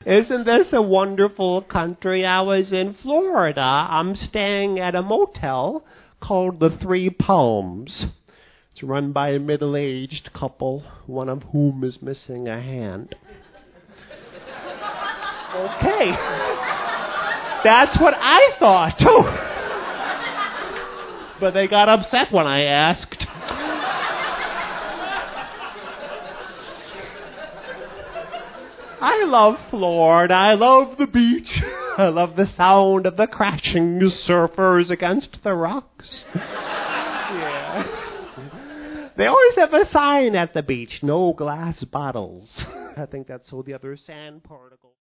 Isn't this a wonderful country? I was in Florida. I'm staying at a motel called the Three Palms. It's run by a middle-aged couple, one of whom is missing a hand. Okay. That's what I thought, too. But they got upset when I asked. I love Florida. I love the beach. I love the sound of the crashing surfers against the rocks. Yeah. They always have a sign at the beach, no glass bottles. I think that's so the other sand particles.